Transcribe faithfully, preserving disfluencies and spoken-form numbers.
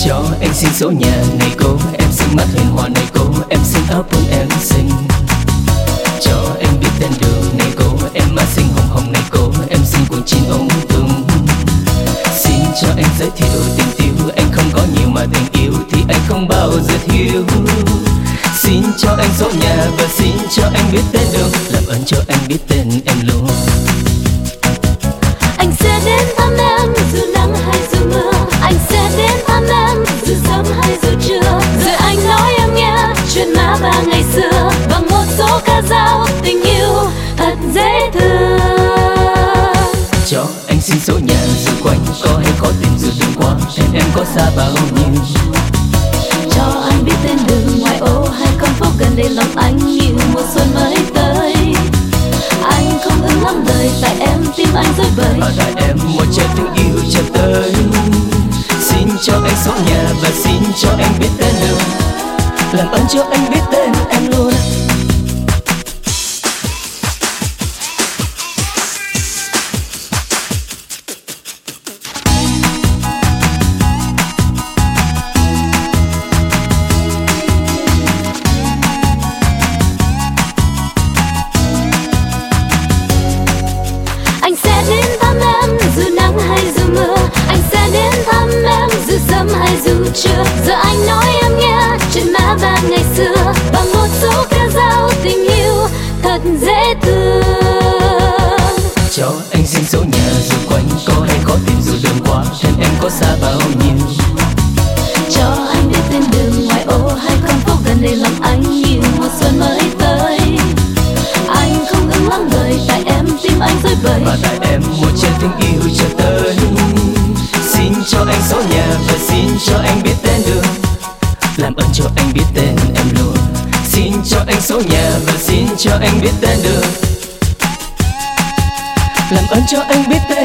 Cho anh xin số nhà này cô, em xin mắt hiền hòa này cô, em xin áo quần em xinh. Cho anh biết tên đường này cô, em má xinh hồng hồng này cô, em xin quần jean ống tung. Xin cho anh giới thiệu tình tiêu, anh không có nhiều mà tình yêu thì anh không bao giờ thiếu. Xin cho anh số nhà và xin cho anh biết tên đường, làm ơn cho anh biết tên em luôn. Anh sẽ đến thăm em dù nắng hay dù mưa, anh sẽ đến thăm em dù sớm hay dù trưa. Rồi anh nói em nghe chuyện má ba ngày xưa bằng một số ca dao tình yêu thật dễ thương. Cho anh xin số nhà dù quanh có hay khó tìm dù đường qua em em có xa bao nhiêu. Cho anh biết tên đường ngoài ô hay con phố gần đây lòng anh như mùa xuân mới tới. Anh không ưng lắm lời tại em tim anh rối bời, ở tại em một trái tình yêu chờ tới. Xin cho anh số nhà và xin cho anh biết tên đường, làm ơn cho anh biết tên em luôn. Anh sẽ đến thăm em dù nắng hay dù mưa, anh sẽ đến thăm em dù sớm hay dù trưa. Giờ anh nói em nghe chuyện má ba ngày xưa bằng một số ca dao tình yêu thật dễ thương. Cho anh xin số nhà dù quanh có hay khó tìm dù đường qua em em có xa bao nhiêu. Cho anh biết tên đường ngoài ô hay con phố gần đây lòng anh như mùa xuân mới tới. Anh không ưng lắm lời tại em tim anh rối bời, và tại em một trái tình yêu chờ tới. Xin cho anh số nhà và xin cho anh biết tên đường, làm ơn cho anh biết tên em luôn. Xin cho anh số nhà và xin cho anh biết tên đường, làm ơn cho anh biết tên